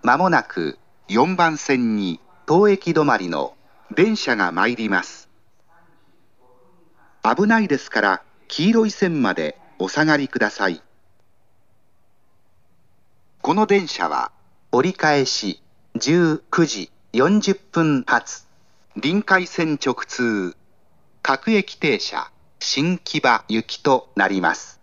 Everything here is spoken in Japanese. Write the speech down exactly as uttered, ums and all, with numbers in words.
まもなくよんばん線に当駅止まりの電車が参ります。危ないですから黄色い線までお下がりください。この電車は折り返しじゅうくじよんじゅっぷん発臨海線直通各駅停車新木場行きとなります。